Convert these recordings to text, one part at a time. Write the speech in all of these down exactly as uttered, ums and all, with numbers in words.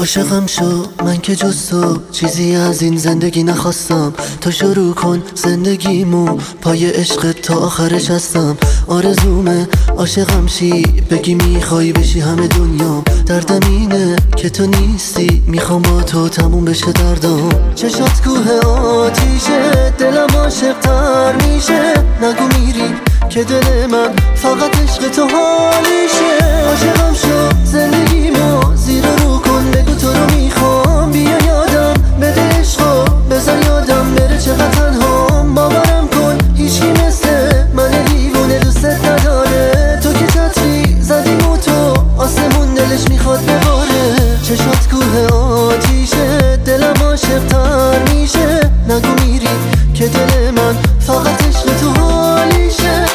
عاشقم شو من که جز تو چیزی از این زندگی نخواستم. تو شروع کن زندگیمو پای عشق تا آخرش هستم. آرزومه عاشقم شی بگی میخوای بشی همه دنیا. دردم اینه که تو نیستی میخوام با تو تموم بشه دردم. چشات کوه آتیشه دلم عاشق تر میشه. نگو میری که دل من فقط عشق تو حالیشه. عاشقم شو زندگیمو زیر رو کن بگو تو رو میخوام. بیا یادم بده عشقو بذار یادم بره چقدر تنهام. باورم کن هیچی مثل من دیوونه دوست نداره. تو که چتری زدیم و تو آسمون دلش میخواد بباره. چشات کوه آتیشه دلم عاشق تر میشه. نگو میری که دل من فقط عشق تو حالیشه.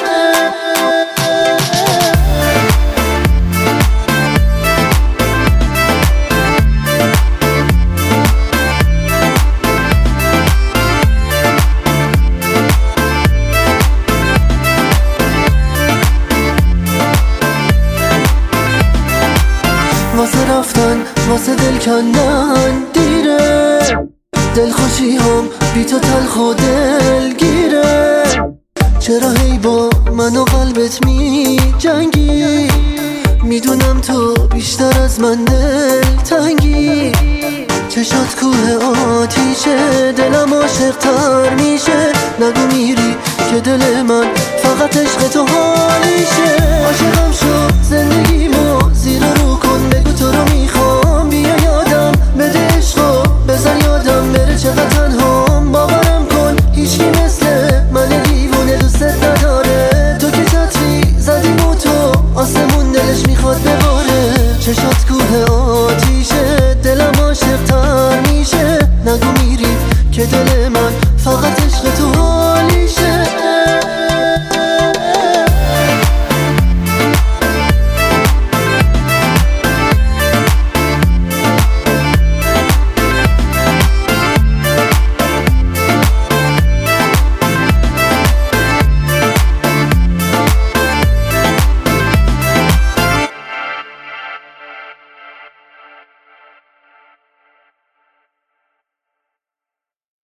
واسه رفتن واسه دل کندن دیره. دلخوشی هم بی تو تلخ و دلگیره. چرا هی با من و قلبت می جنگی؟ میدونم تو بیشتر از من دل تنگی. چشات کوه آتیشه دلم عاشق تر میشه. نگو میری که دل من فقط عشق تو حالیشه. عاشقم شو زندگیمو زیر رو کن بگو تو رو میخوام. بیا یادم بده عشقو بذار یادم بره چقدر تنهام. باورم کن هیچی مثل من دیوونه دوست نداره. تو که چتری زدیم و تو آسمون دلش میخواد بباره. چشات کوه آتیشه دلم عاشق تر میشه. نگو میری که دل من فقط